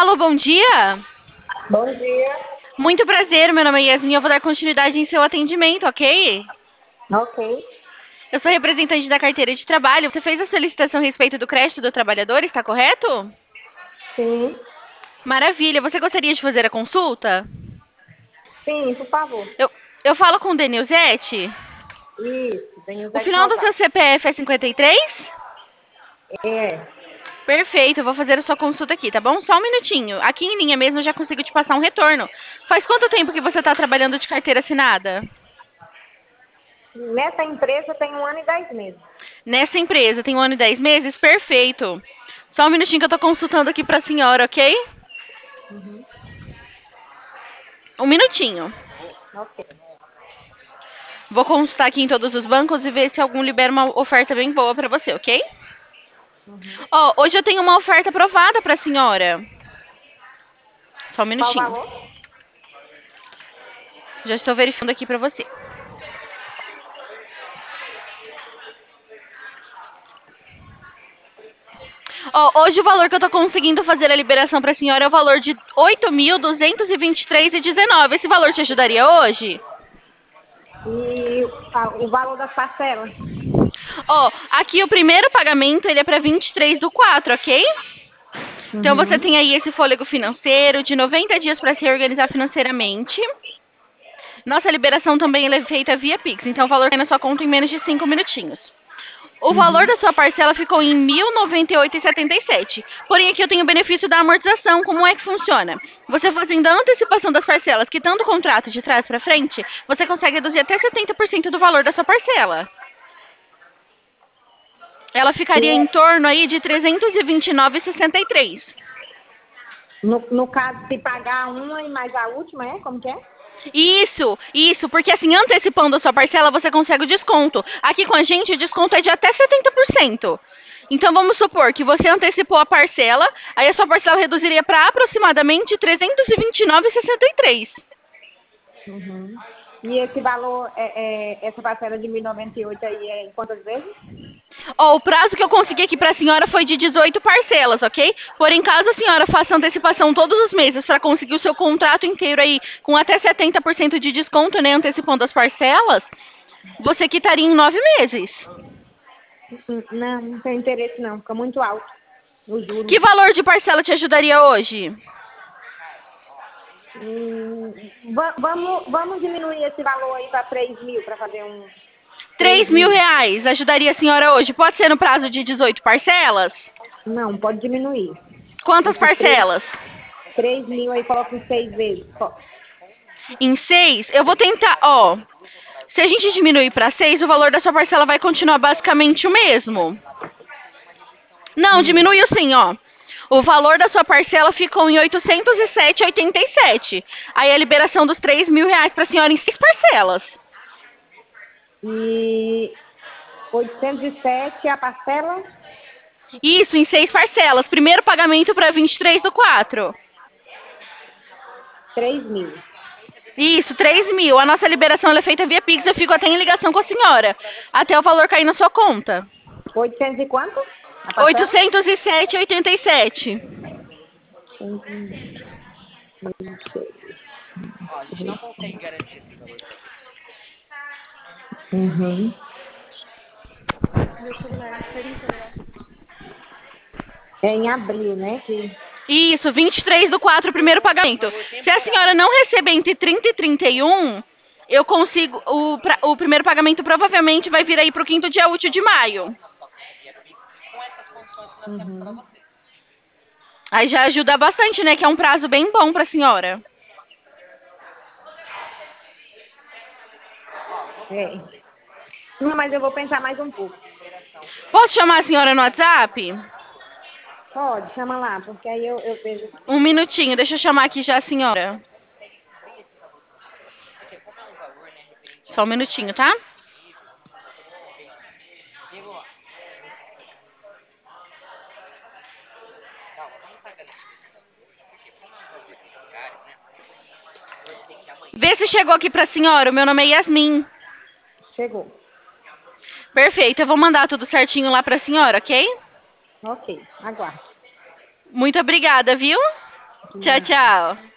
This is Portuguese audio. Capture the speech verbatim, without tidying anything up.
Alô, bom dia. Bom dia. Muito prazer, meu nome é Yasmin. Eu vou dar continuidade em seu atendimento, ok? Ok. Eu sou representante da carteira de trabalho. Você fez a solicitação a respeito do crédito do trabalhador, está correto? Sim. Maravilha. Você gostaria de fazer a consulta? Sim, por favor. Eu, eu falo com o Denilzete. Isso, O Denilzete final do seu Rosário. C P F é cinquenta e três? É. Perfeito, eu vou fazer a sua consulta aqui, tá bom? Só um minutinho. Aqui em linha mesmo eu já consigo te passar um retorno. Faz quanto tempo que você está trabalhando de carteira assinada? Nessa empresa tem um ano e dez meses. Nessa empresa tem um ano e dez meses? Perfeito. Só um minutinho que eu tô consultando aqui pra senhora, ok? Uhum. Um minutinho. Ok. Vou consultar aqui em todos os bancos e ver se algum libera uma oferta bem boa pra você, ok? Uhum. Ó, hoje eu tenho uma oferta aprovada pra senhora. Só um Qual o minutinho. valor? Já estou verificando aqui pra você. Ó, hoje o valor que eu tô conseguindo fazer a liberação pra senhora é o valor de oito mil duzentos e vinte e três e dezenove. Esse valor te ajudaria hoje? E a- o valor das parcelas? Ó, aqui o primeiro pagamento ele é para vinte e três do quatro, ok? Então você Uhum. tem aí esse fôlego financeiro de noventa dias para se reorganizar financeiramente. Nossa liberação também ela é feita via Pix, então o valor cai na sua conta em menos de cinco minutinhos. O valor Uhum. da sua parcela ficou em mil noventa e oito e setenta e sete. Porém, aqui eu tenho o benefício da amortização. Como é que funciona? Você fazendo a antecipação das parcelas, quitando o contrato de trás para frente, você consegue reduzir até setenta por cento do valor da sua parcela. Ela E ficaria em é, torno aí de trezentos e vinte e nove e sessenta e três. no, no caso, se pagar uma e mais a última, é? Como que é? Isso, isso, porque assim, antecipando a sua parcela, você consegue o desconto. Aqui com a gente, o desconto é de até setenta por cento. Então vamos supor que você antecipou a parcela, aí a sua parcela reduziria para aproximadamente trezentos e vinte e nove e sessenta e três. Uhum. E esse valor, é, é, essa parcela de mil e noventa e oito aí é em quantas vezes? Ó, o prazo que eu consegui aqui para a senhora foi de dezoito parcelas, ok? Porém, caso a senhora faça antecipação todos os meses para conseguir o seu contrato inteiro aí com até setenta por cento de desconto, né, antecipando as parcelas, você quitaria em nove meses. Hum, Não, não tem interesse não, fica muito alto o juro. Que valor de parcela te ajudaria hoje? Hum, va- vamos, vamos diminuir esse valor aí para três mil, para fazer um três Três mil mil. reais ajudaria a senhora hoje. Pode ser no prazo de dezoito parcelas? Não, pode diminuir. Quantas Esses três parcelas? três mil aí coloca em seis vezes. Só. Em seis? Eu vou tentar, ó. Se a gente diminuir para seis, o valor da sua parcela vai continuar basicamente o mesmo. Não, Hum, diminuiu sim, ó. O valor da sua parcela ficou em oitocentos e sete e oitenta e sete. Aí a liberação dos três mil reais para a senhora em seis parcelas. e oitocentos e sete a parcela, Isso, em seis parcelas. Primeiro pagamento para vinte e três do quatro. três mil. Isso, três mil. A nossa liberação ela é feita via Pix. Eu fico até em ligação com a senhora. Até o valor cair na sua conta. oitocentos e quanto a parcela? oitocentos e sete e oitenta e sete. Uhum. É em abril, né? Que... Isso, vinte e três do quatro, primeiro pagamento. Se a senhora não receber entre trinta e trinta e um, eu consigo. O, pra- o primeiro pagamento provavelmente vai vir aí para o quinto dia útil de maio. Uhum. Aí já ajuda bastante, né? Que é um prazo bem bom para a senhora. É. Não, mas eu vou pensar mais um pouco. Posso chamar a senhora no WhatsApp? Pode, chama lá, porque aí eu, eu vejo. Um minutinho, deixa eu chamar aqui já a senhora. Só um minutinho, tá? Vê se chegou aqui para a senhora. O meu nome é Yasmin. Chegou. Perfeito, eu vou mandar tudo certinho lá para a senhora, ok? Ok, aguardo. Muito obrigada, viu? Tchau, tchau.